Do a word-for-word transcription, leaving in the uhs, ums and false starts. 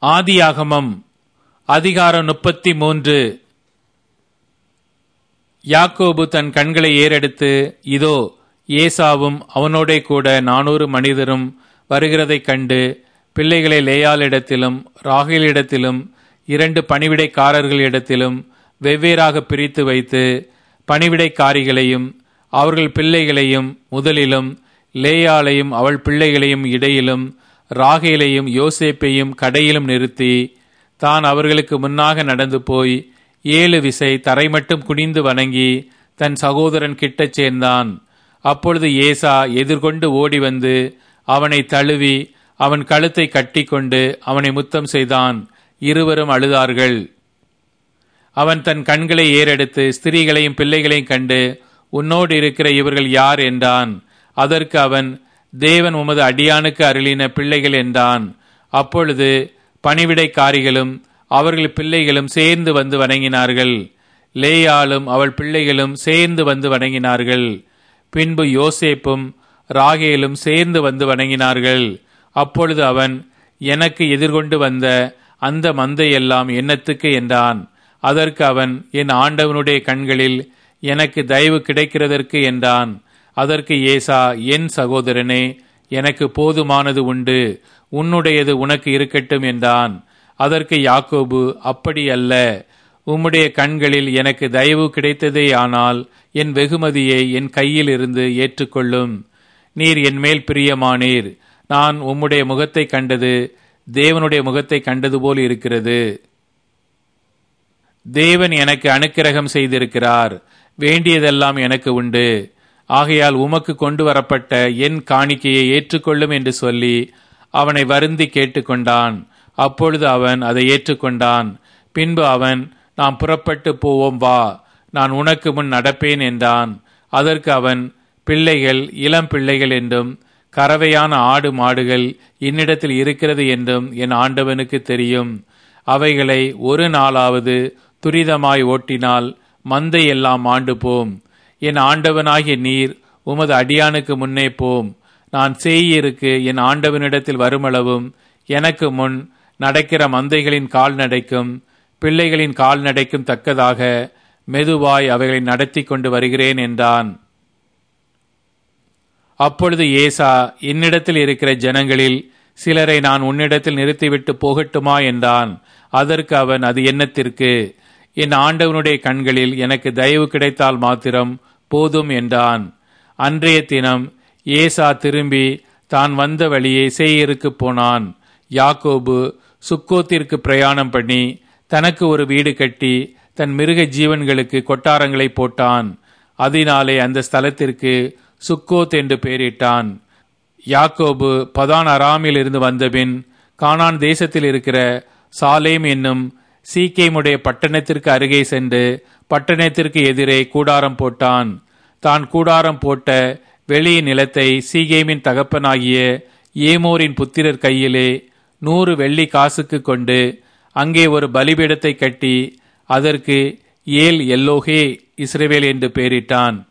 ஆதியாகமம் அதிகாரம் முப்பத்தி மூன்று. யாக்கோபு தன் கண்களை ஏறெடுத்து, இதோ ஏசாவும் அவனோடே கூட நானூறு மனிதரும் வருகிறதைக் கண்டு, பிள்ளைகளை லேயாளிடத்திலும் ராகேலிடத்திலும் இரண்டு பணிவிடைக்காரர்களிடத்திலும் வெவ்வேறாக பிரித்து வைத்து, பணிவிடைக்காரிகளையும் அவர்கள் பிள்ளைகளையும் முதலிலும், லேயாளையும் அவள் பிள்ளைகளையும் இடையிலும், ராகேலையும் யோசேப்பையும் கடையிலும் நிறுத்தி, தான் அவர்களுக்கு முன்னாக நடந்து போய் ஏழு விசை தரை மட்டும் குனிந்து வணங்கி தன் சகோதரன் கிட்டச் சேர்ந்தான். அப்பொழுது ஏசா எதிர்கொண்டு ஓடி வந்து அவனை தழுவி அவன் கழுத்தை கட்டி கொண்டு அவனை முத்தம் செய்தான். இருவரும் அழுதார்கள். அவன் தன் கண்களை ஏறெடுத்து ஸ்திரீகளையும் பிள்ளைகளையும் கண்டு, உன்னோடு இருக்கிற இவர்கள் யார் என்றான். அதற்கு அவன், தேவன் உமது அடியானுக்கு அருளின பிள்ளைகள் என்றான். அப்பொழுது பணிவிடைக்காரிகளும் அவர்கள் பிள்ளைகளும் சேர்ந்து வந்து வணங்கினார்கள். லேயாளும் அவள் பிள்ளைகளும் சேர்ந்து வந்து வணங்கினார்கள். பின்பு யோசேப்பும் ராகேலும் சேர்ந்து வந்து வணங்கினார்கள். அப்பொழுது அவன், எனக்கு எதிர்கொண்டு வந்த அந்த மந்தையெல்லாம் என்னத்துக்கு என்றான். அதற்கு அவன், என் ஆண்டவனுடைய கண்களில் எனக்கு தயவு கிடைக்கிறதற்கு என்றான். அதற்கு ஏசா, என் சகோதரனே, எனக்கு போதுமானது உண்டு, உன்னுடையது உனக்கு இருக்கட்டும் என்றான். அதற்கு யாக்கோபு, அப்படி அல்ல, உம்முடைய கண்களில் எனக்கு தயவு கிடைத்ததேயானால் என் வெகுமதியை என் கையில் இருந்து ஏற்றுக்கொள்ளும். நீர் என் மேல் பிரியமானீர். நான் உம்முடைய முகத்தை கண்டது தேவனுடைய முகத்தை கண்டது போல் இருக்கிறது. தேவன் எனக்கு அனுக்கிரகம் செய்திருக்கிறார். வேண்டியதெல்லாம் எனக்கு உண்டு. ஆகையால் உமக்கு கொண்டு வரப்பட்ட என் காணிக்கையை ஏற்றுக்கொள்ளும் என்று சொல்லி அவனை வருந்தி கேட்டுக்கொண்டான். அப்பொழுது அவன் அதை ஏற்றுக்கொண்டான். பின்பு அவன், நாம் புறப்பட்டு போவோம், வா, நான் உனக்கு முன் நடப்பேன் என்றான். அதற்கு அவன், பிள்ளைகள் இளம் பிள்ளைகள் என்றும் கறவையான ஆடு மாடுகள் என்னிடத்தில் இருக்கிறது என்றும் என் ஆண்டவனுக்கு தெரியும். அவைகளை ஒரு நாளாவது துரிதமாய் ஓட்டினால் மந்தை எல்லாம் ஆண்டு போம். என் ஆண்டவனாகிய நீர் உமது அடியானுக்கு முன்னே போம். நான் சேயீருக்கு என் ஆண்டவனிடத்தில் வருமளவும் எனக்கு முன் நடக்கிற மந்தைகளின் கால்நடைக்கும் பிள்ளைகளின் கால்நடைக்கும் தக்கதாக மெதுவாய் அவைகளை நடத்தி கொண்டு வருகிறேன் என்றான். அப்பொழுது ஏசா, என்னிடத்தில் இருக்கிற ஜனங்களில் சிலரை நான் உன்னிடத்தில் நிறுத்திவிட்டு போகட்டுமா என்றான். அதற்கு அவன், அது என்னத்திற்கு? என் ஆண்டவனுடைய கண்களில் எனக்கு தயவு கிடைத்தால் மாத்திரம் போதும் என்றான். அன்றைய தினம் ஏசா திரும்பி தான் வந்த வழியே சேயீருக்கு போனான். யாக்கோபு சுக்கோத்திற்கு பிரயாணம் பண்ணி தனக்கு ஒரு வீடு கட்டி தன் மிருக ஜீவன்களுக்கு கொட்டாரங்களை போட்டான். அதனாலே அந்த ஸ்தலத்திற்கு சுக்கோத் என்று பெயரிட்டான். யாக்கோபு பதான் அராமில் இருந்து வந்தபின் கானான் தேசத்தில் இருக்கிற சாலேம் என்னும் சீக்கேமுடைய பட்டணத்திற்கு அருகே சென்று பட்டணத்திற்கு எதிரே கூடாரம் போட்டான். தான் கூடாரம் போட்ட வெளி நிலத்தை சீகேமின் தகப்பனாகிய ஏமோரின் புத்திரர் கையிலே நூறு வெள்ளி காசுக்கு கொண்டு அங்கே ஒரு பலிபீடத்தை கட்டி அதற்கு ஏல் எல்லோகே இஸ்ரவேல் என்று பெயரிட்டான்.